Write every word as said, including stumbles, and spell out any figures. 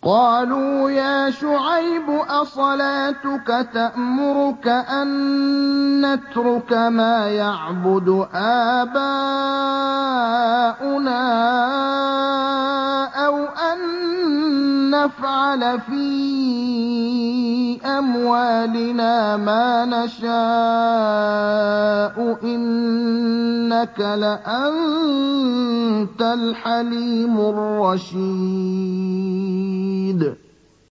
قَالُوا يَا شُعَيْبُ أَصَلَاتُكَ تَأْمُرُكَ أَن نَّتْرُكَ مَا يَعْبُدُ آبَاؤُنَا أَوْ أَن نَّفْعَلَ فِي أَمْوَالِنَا مَا نَشَاءُ ۖ إِنَّكَ لَأَنتَ الْحَلِيمُ الرَّشِيدُ